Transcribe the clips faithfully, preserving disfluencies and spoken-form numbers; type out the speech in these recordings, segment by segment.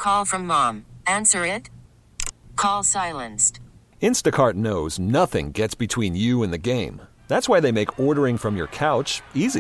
Call from mom. Answer it. Call silenced. Instacart knows nothing gets between you and the game. That's why they make ordering from your couch easy.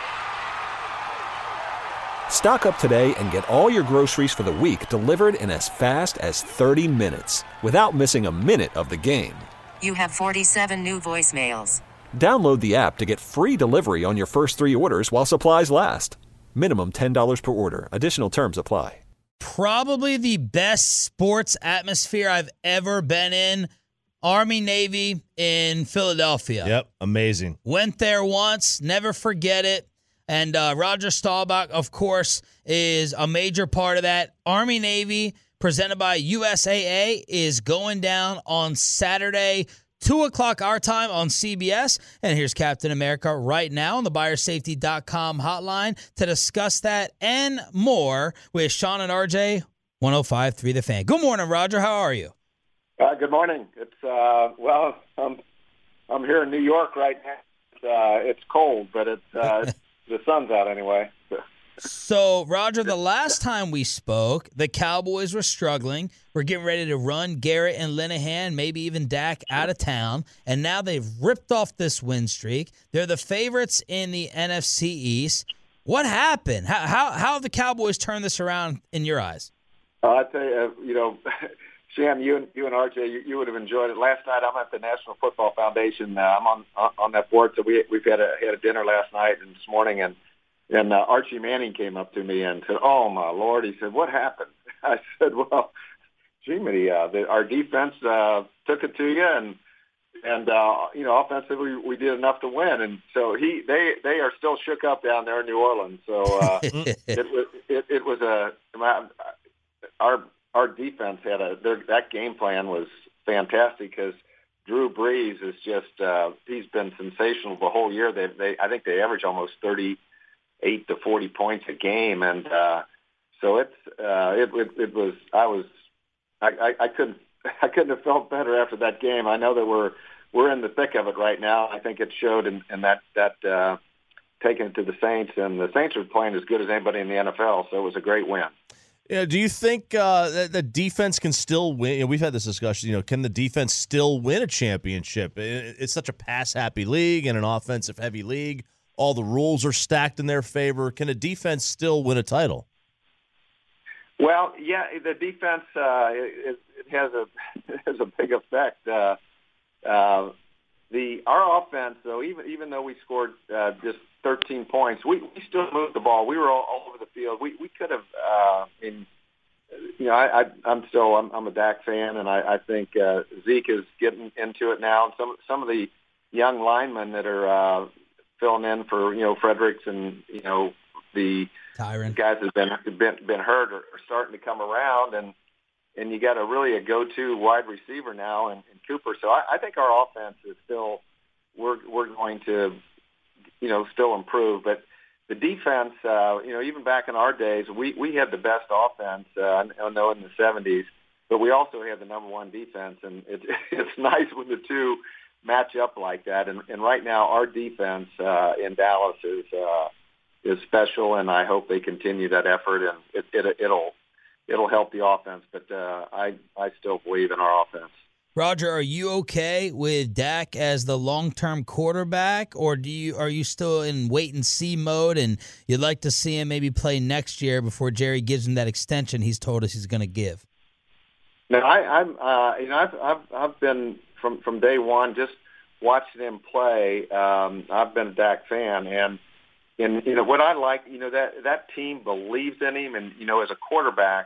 Stock up today and get all your groceries for the week delivered in as fast as thirty minutes without missing a minute of the game. You have forty-seven new voicemails. Download the app to get free delivery on your first three orders while supplies last. Minimum ten dollars per order. Additional terms apply. Probably the best sports atmosphere I've ever been in. Army-Navy in Philadelphia. Yep, amazing. Went there once, never forget it. And uh, Roger Staubach, of course, is a major part of that. Army-Navy, presented by U S A A, is going down on Saturday, two o'clock our time on C B S. And here's Captain America right now on the buyer safety dot com hotline to discuss that and more with Sean and R J, one oh five point three The Fan. Good morning, Roger. How are you? Uh, good morning. It's uh, well, I'm I'm here in New York right now. It's, uh, it's cold, but it's, uh, it's the sun's out anyway. So, Roger, the last time we spoke, the Cowboys were struggling. We're getting ready to run Garrett and Linehan, maybe even Dak, out of town. And now they've ripped off this win streak. They're the favorites in the N F C East. What happened? How how, how have the Cowboys turned this around in your eyes? Uh, I tell you, uh, you know, Sham, you and you and R J, you, you would have enjoyed it. Last night, I'm at the National Football Foundation. Uh, I'm on on that board, so we we've had a had a dinner last night and this morning, and and uh, Archie Manning came up to me and said, "Oh my Lord," he said, "What happened?" I said, "Well, Jimmy, uh, the, our defense uh, took it to you, and and uh, you know, offensively, we did enough to win." And so he they they are still shook up down there in New Orleans. So uh, it was it, it was a our. Our defense had a their, that game plan was fantastic because Drew Brees is just uh, he's been sensational the whole year. They, they I think they average almost thirty-eight to forty points a game, and uh, so it's uh, it, it it was I was I, I, I couldn't I couldn't have felt better after that game. I know that we're we're in the thick of it right now. I think it showed in, in that that uh, taking it to the Saints, and the Saints are playing as good as anybody in the N F L. So it was a great win. Yeah, do you think uh, that the defense can still win? You know, we've had this discussion. You know, can the defense still win a championship? It's such a pass-happy league and an offensive-heavy league. All the rules are stacked in their favor. Can a defense still win a title? Well, yeah, the defense uh, it, it has a it has a big effect. Uh, uh, the our offense, though, even even though we scored uh, just thirteen points, we, we still moved the ball. We were all, all over the field. We we could have. Uh, in, you know, I, I I'm still I'm, I'm a Dak fan, and I, I think uh, Zeke is getting into it now. And some some of the young linemen that are uh, filling in for you know Fredericks and you know the Tyron guys that have been been been hurt are, are starting to come around, and and you got a really a go-to wide receiver now in, in Cooper. So I, I think our offense is still we're we're going to you know still improve, but the defense, uh, you know, even back in our days, we we had the best offense. Uh, I know in the seventies, but we also had the number one defense, and it, it's nice when the two match up like that. And, and right now, our defense uh, in Dallas is uh, is special, and I hope they continue that effort, and it, it it'll. It'll help the offense, but uh, I I still believe in our offense. Roger, are you okay with Dak as the long-term quarterback, or do you are you still in wait-and-see mode, and you'd like to see him maybe play next year before Jerry gives him that extension he's told us he's going to give? No, I, I'm uh, you know I've, I've I've been from from day one just watching him play. Um, I've been a Dak fan, and and you know what I like, you know that that team believes in him, and you know as a quarterback.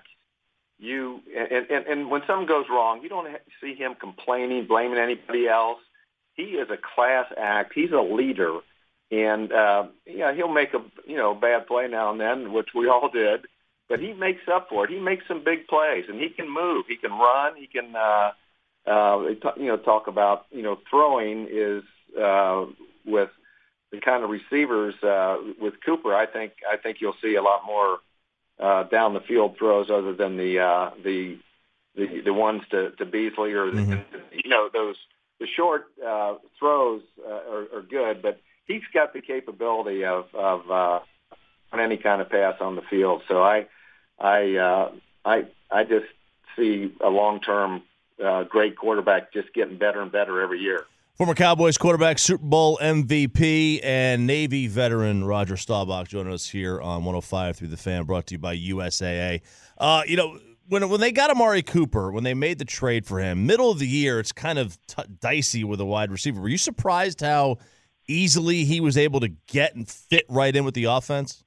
You and, and and when something goes wrong, you don't see him complaining, blaming anybody else. He is a class act. He's a leader, and uh, yeah, he'll make a you know bad play now and then, which we all did. But he makes up for it. He makes some big plays, and he can move. He can run. He can uh, uh, you know talk about you know throwing is uh, with the kind of receivers uh, with Cooper. I think I think you'll see a lot more. Uh, down the field throws, other than the uh, the, the the ones to, to Beasley or the, mm-hmm. you know those the short uh, throws uh, are, are good, but he's got the capability of of uh, on any kind of pass on the field. So I I uh, I I just see a long-term uh, great quarterback just getting better and better every year. Former Cowboys quarterback, Super Bowl M V P, and Navy veteran Roger Staubach joining us here on one oh five Through the Fan, brought to you by U S A A. Uh, you know, when when they got Amari Cooper, when they made the trade for him, middle of the year, it's kind of t- dicey with a wide receiver. Were you surprised how easily he was able to get and fit right in with the offense?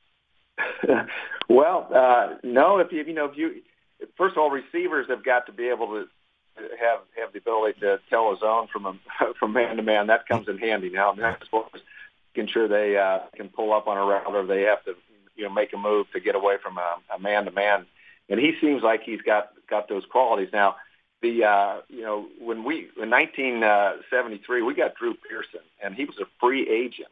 Well, uh, no. If you you know if you first of all, receivers have got to be able to have have the ability to tell a zone from a, from man to man. That comes in handy now. And that's making sure they uh, can pull up on a route, or they have to you know make a move to get away from a, a man to man. And he seems like he's got got those qualities now. The uh, you know when we in nineteen seventy-three we got Drew Pearson, and he was a free agent,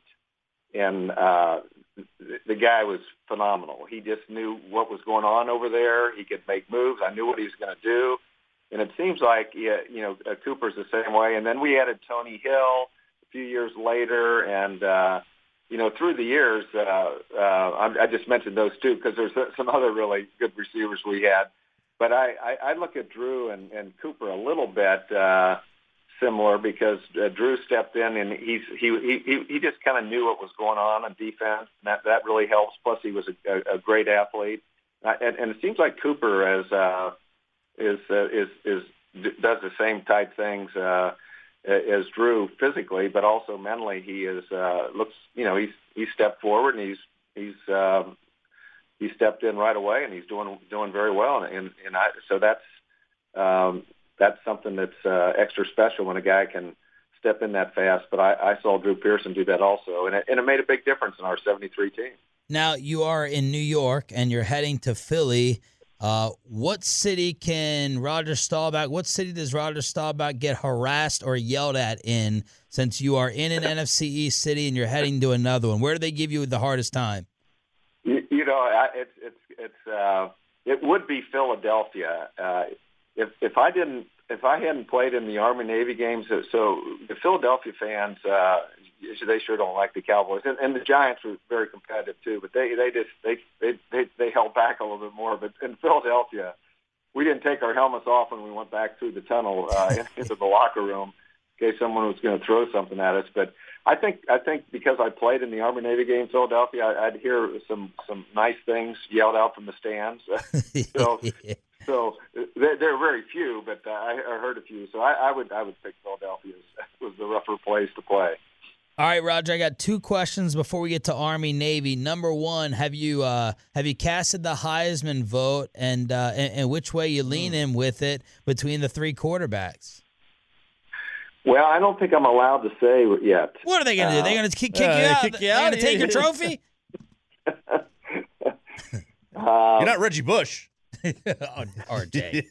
and uh, the, the guy was phenomenal. He just knew what was going on over there. He could make moves. I knew what he was going to do, and it seems like yeah, you know uh, Cooper's the same way. And then we added Tony Hill a few years later, and uh, you know through the years, uh, uh, I, I just mentioned those two because there's some other really good receivers we had. But I, I, I look at Drew and, and Cooper a little bit uh, similar because uh, Drew stepped in and he's he he he just kind of knew what was going on on defense. And that that really helps. Plus, he was a, a great athlete, uh, and, and it seems like Cooper is uh, is, uh, is is does the same type things uh, as Drew physically, but also mentally. He is uh, looks you know he's he's stepped forward and he's he's. Um, He stepped in right away, and he's doing doing very well. And, and I, so that's um, that's something that's uh, extra special when a guy can step in that fast. But I, I saw Drew Pearson do that also, and it, and it made a big difference in our seventy-three team. Now, you are in New York, and you're heading to Philly. Uh, what city can Roger Staubach, what city does Roger Staubach get harassed or yelled at in, since you are in an N F C East city and you're heading to another one? Where do they give you the hardest time? You, you know, I, it's it's it's uh, it would be Philadelphia. Uh, if if I didn't if I hadn't played in the Army Navy games, so, so the Philadelphia fans uh, they sure don't like the Cowboys, and, and the Giants were very competitive too. But they they just they they they, they held back a little bit more. But in Philadelphia, we didn't take our helmets off when we went back through the tunnel uh, into the locker room in case someone was going to throw something at us. But I think I think because I played in the Army Navy game in Philadelphia, I, I'd hear some, some nice things yelled out from the stands. so so there, there are very few, but uh, I, I heard a few. So I, I would I would pick Philadelphia as was the rougher place to play. All right, Roger. I got two questions before we get to Army Navy. Number one, have you uh, have you casted the Heisman vote, and, uh, and and which way you lean in with it between the three quarterbacks? Well, I don't think I'm allowed to say yet. What are they going to uh, do? They're going to kick, kick uh, you out? Kick you They're out? going to take your trophy? uh, You're not Reggie Bush. R J.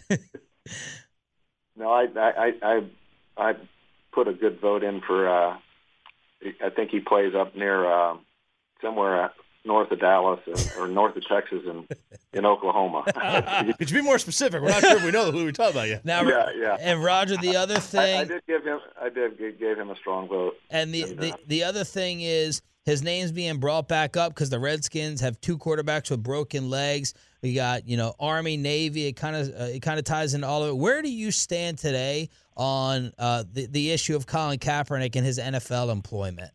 No, I, I, I, I put a good vote in for. Uh, I think he plays up near uh, somewhere north of Dallas and, or north of Texas and in Oklahoma. Could you be more specific? We're not sure if we know who we're talking about yet. Now, yeah, yeah. And Roger, the other thing, I, I did give him, I did give, gave him a strong vote. and the, and, the uh, the other thing is his name's being brought back up because the Redskins have two quarterbacks with broken legs. We got you know Army, Navy. It kind of uh, it kind of ties into all of it. Where do you stand today on uh, the the issue of Colin Kaepernick and his N F L employment?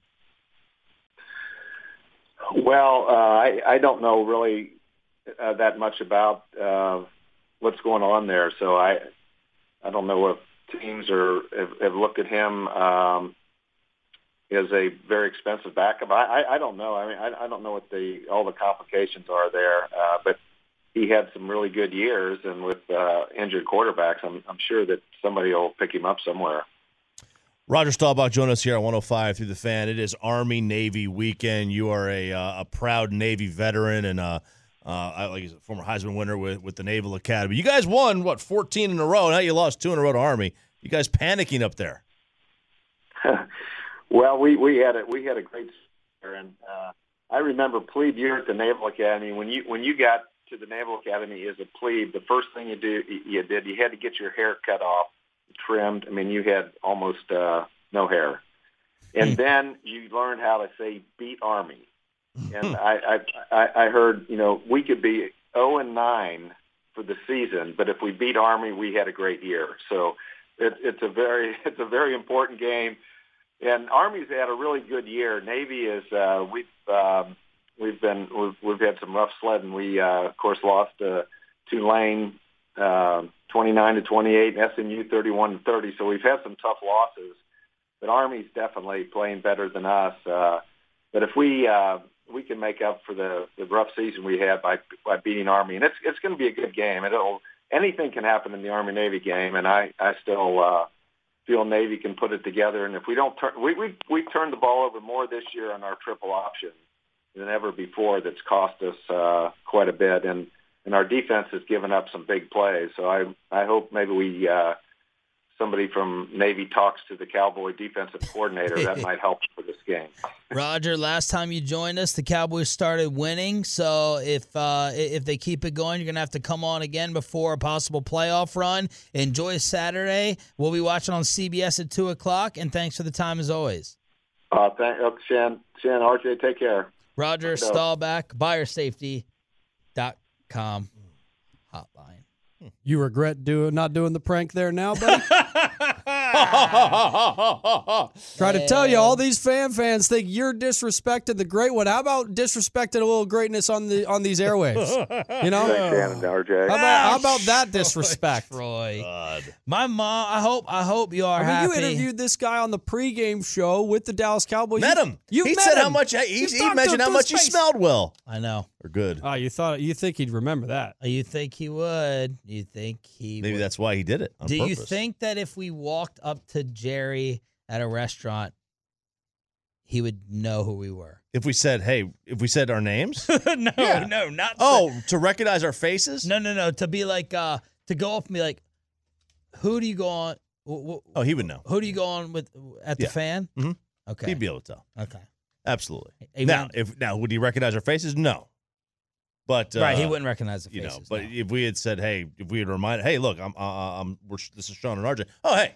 Well, uh, I, I don't know really uh, that much about uh, what's going on there, so I I don't know if teams are have, have looked at him um, as a very expensive backup. I, I, I don't know. I mean, I, I don't know what the all the complications are there, uh, but he had some really good years, and with uh, injured quarterbacks, I'm, I'm sure that somebody will pick him up somewhere. Roger Staubach joined us here on one oh five Through the Fan. It is Army-Navy weekend. You are a uh, a proud Navy veteran and uh, uh, like he's a former Heisman winner with, with the Naval Academy. You guys won, what, fourteen in a row. Now you lost two in a row to Army. You guys panicking up there. Well, we, we had a we had a great year, and uh, I remember plebe year at the Naval Academy. When you when you got to the Naval Academy as a plebe, the first thing you do you did you had to get your hair cut off, trimmed. I mean, you had almost uh, no hair, and then you learned how to say "beat Army." And I, I I I heard you know we could be zero and nine for the season, but if we beat Army, we had a great year. So it, it's a very it's a very important game. And Army's had a really good year. Navy is uh, we've um, we've been we've, we've had some rough sledding. We uh, of course lost to Tulane uh, twenty-nine to twenty-eight, and S M U thirty-one to thirty. So we've had some tough losses. But Army's definitely playing better than us. Uh, but if we uh, we can make up for the, the rough season we had by by beating Army, and it's it's going to be a good game. It'll anything can happen in the Army Navy game, and I I still. Uh, feel Navy can put it together, and if we don't turn, we we we turned the ball over more this year on our triple option than ever before. That's cost us uh, quite a bit, and and our defense has given up some big plays. So I I hope maybe we uh, somebody from Navy talks to the Cowboy defensive coordinator. That might help for this game. Roger, last time you joined us, the Cowboys started winning. So if uh, if they keep it going, you're going to have to come on again before a possible playoff run. Enjoy Saturday. We'll be watching on C B S at two o'clock, and thanks for the time as always. Uh, thank, uh, Shan, Shan, R J, take care. Roger Staubach, buyer safety dot com hotline. You regret doing not doing the prank there now, buddy? Try to tell you, all these fan fans think you're disrespecting the great one. How about disrespecting a little greatness on the on these airwaves? You know, Thanks, Shannon, R J. How about, how about that disrespect? Troy. God. My mom, I hope I hope you are I mean, happy. you interviewed this guy on the pregame show with the Dallas Cowboys. Met You- him. You he met said him. how much he, You he talked mentioned to how him much to he his face. smelled well. I know. Or good. Oh, you thought you think he'd remember that? You think he would? You think he Maybe would? that's why he did it on Do you purpose. think that if we walked up to Jerry at a restaurant, he would know who we were? If we said, hey, if we said our names? no, Yeah. no, not Oh, to recognize our faces? no, no, no. To be like, uh, to go up and be like, who do you go on? wh- wh- Oh, he would know. Who do you go on with at the Yeah. fan? Mhm. Okay. He'd be able to tell. okay. Absolutely. He now, wouldn't- if now would he recognize our faces? No. But uh, right, he wouldn't recognize the You faces. know, but no. if we had said, hey, if we had reminded, hey, look, I'm, uh, I'm, we're, this is Sean and R J. Oh, hey,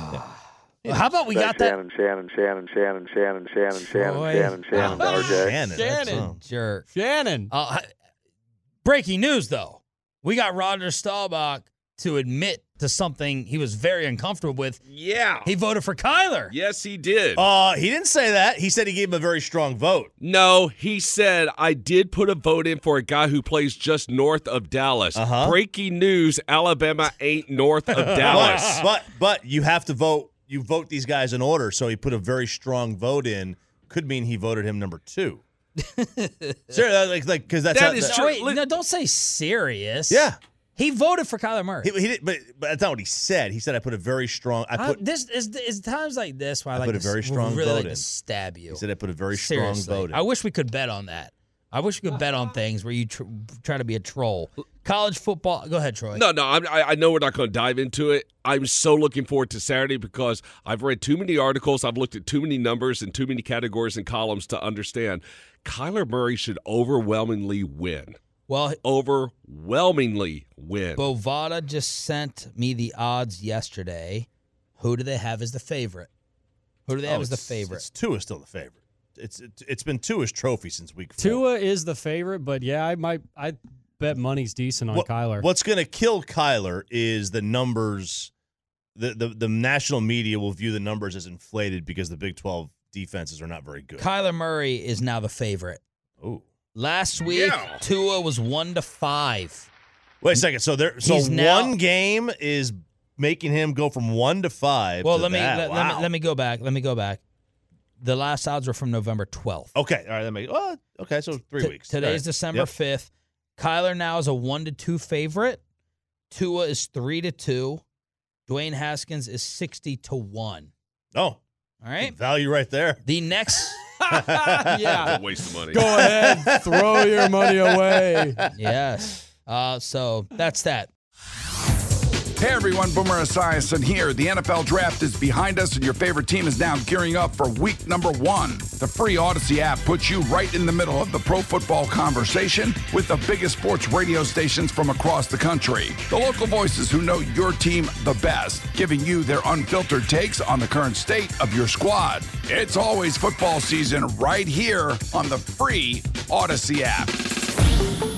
Well, how about we got that? Shannon, Shannon, Shannon, Shannon, Shannon, Shannon, Shannon, Troy. Shannon, Shannon, R J. Shannon. Shannon. That's, um, Jerk. Shannon. Uh, breaking news, though. We got Roger Staubach to admit to something he was very uncomfortable with. Yeah. He voted for Kyler. Yes, he did. Uh, he didn't say that. He said he gave him a very strong vote. no, he said, I did put a vote in for a guy who plays just north of Dallas. Uh-huh. Breaking news, Alabama ain't north of Dallas. But, but but you have to vote. You vote these guys in order. So he put a very strong vote in. Could mean he voted him number two. Seriously, like like because that's That how, is that- true. Wait, no, don't say serious. Yeah. He voted for Kyler Murray. He, he did, but but that's not what he said. He said I put a very strong. I I- put. this is, is times like this where I, I like put a to, very s- strong really vote like in. to stab you. He said I put a very Seriously. strong vote in. I wish we could bet on that. I wish we could bet on things where you tr- try to be a troll. College football. Go ahead, Troy. No, no, I'm, I I know we're not going to dive into it. I'm so looking forward to Saturday because I've read too many articles. I've looked at too many numbers and too many categories and columns to understand. Kyler Murray should overwhelmingly win. Well, Overwhelmingly win. Bovada just sent me the odds yesterday. Who do they have as the favorite? Who do they have Oh, as the it's- favorite? It's Tua still the favorite. It's it, it's been Tua's trophy since week four. Tua is the favorite, but yeah, I might. I bet money's decent on What- Kyler. What's going to kill Kyler is the numbers. The, the the national media will view the numbers as inflated because the Big twelve defenses are not very good. Kyler Murray is now the favorite. Oh, Last week, Yeah. Tua was one to five. wait a second. So there, so He's now- one game is making him go from one to five. Well, to let me, that. let, let Wow. me let me go back. Let me go back. The last odds were from November twelfth. Okay, all right. That makes. Oh, okay. So three T- weeks. Today's All right. December Yep. fifth. Kyler now is a one to two favorite. Tua is three to two. Dwayne Haskins is sixty to one. Oh, All right. value right there. The next, yeah. A waste of money. Go ahead, throw your money away. yes. Uh, so that's that. Hey everyone, Boomer Esiason here. The N F L Draft is behind us and your favorite team is now gearing up for week number one. The free Odyssey app puts you right in the middle of the pro football conversation with the biggest sports radio stations from across the country. The local voices who know your team the best, giving you their unfiltered takes on the current state of your squad. It's always football season right here on the free Odyssey app.